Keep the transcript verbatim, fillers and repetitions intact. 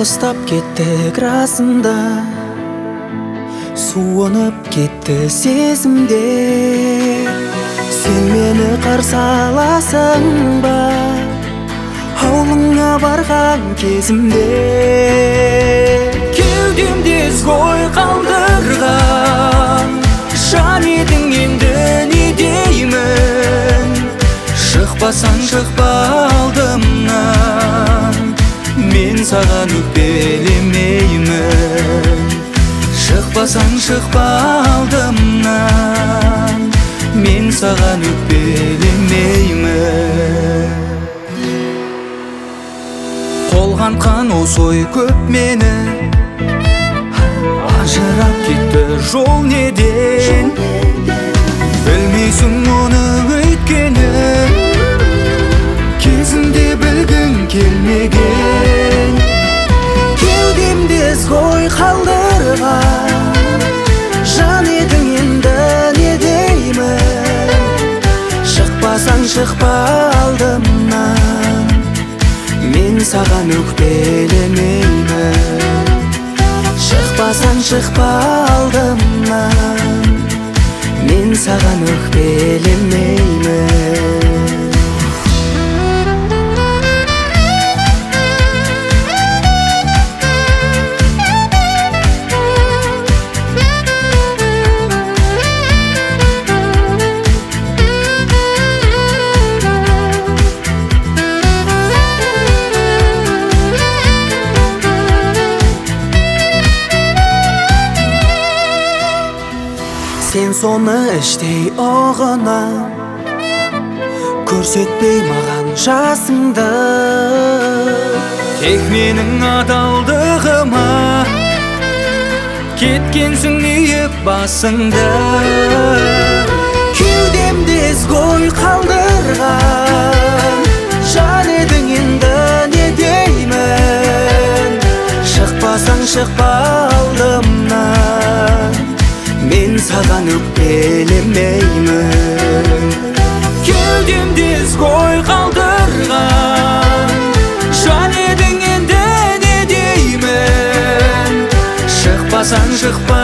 алыстап кеттік расында, суынып кетті сезімде. Сен мені қарсы аласың ба, ауылыңа барған кезімде? Кеудемде ой қалдырған жан едің, енді не деймін? Шықпасаң шықпа алдымнан, мен саған өкпелемеймін. Шықпасаң шықпа алдымнан, мен саған өкпелемеймін. Қолғантқан осы ой көп мені, ажырап кетті жол неден? Білмейсің оны өйткені кезінде білгің келмеген. Кеудемде ой қалдырған жан едің, енді не деймін? Шықпасаң шықпа алдымнан, мен саған өкпелемеймін. Шықпасаң шықпа алдымнан, мен саған өкпелемеймін. Сен соны іштей оғына, көрсетпей маған жасыңды. Тек менің адалдығыма кеткенсің үйіп басыңды. Кеудемде ой қалдырған жан едің, енді не деймін? Шықпасаң шықпа алдымнан, мен саған өкпелемеймін. Кеудемде ой қалдырған жан едің, енді не деймін? Шықпасаң шықпа